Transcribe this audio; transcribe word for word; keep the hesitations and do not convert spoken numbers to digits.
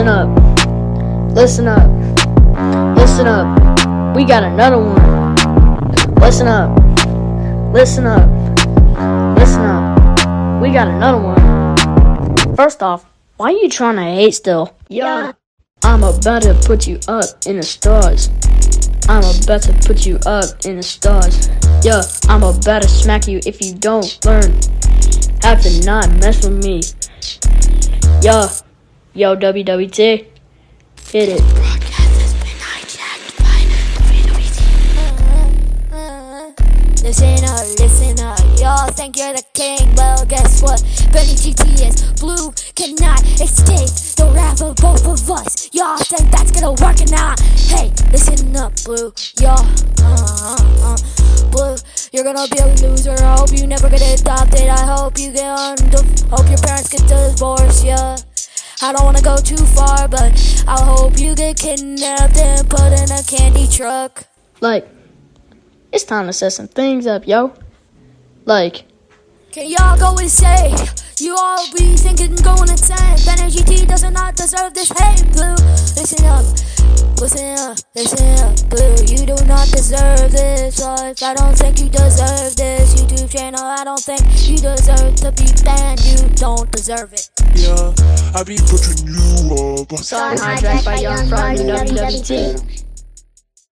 Listen up. Listen up. Listen up. We got another one. Listen up. Listen up. Listen up. We got another one. First off, why are you trying to hate still? Yeah. I'm about to put you up in the stars. I'm about to put you up in the stars. Yeah, I'm about to smack you if you don't learn how to not mess with me. Yeah, yo, W W T, hit it. Broadcast has been hijacked by W W T. Listen up, listen up. Y'all think you're the king. Well, guess what? Benny G T is blue, cannot escape the wrath of both of us. Y'all think that's gonna work or not? Hey, listen up, Blue. Y'all, uh, uh, uh. Blue, you're gonna be a loser. I hope you never get adopted. I hope you get under. Hope your parents get divorced. Yeah. I don't wanna go too far, but I hope you get kidnapped and put in a candy truck. Like, it's time to set some things up, yo. Like, can y'all go and say, you all be thinking going insane. Ben G T does not deserve this hate, Blue. Listen up, listen up, listen up, Blue. You do not deserve this life. I don't think you deserve this YouTube channel. I don't think you deserve to be banned. You don't deserve it. Yeah, I be putting you up. song hijacked by Young from W W T.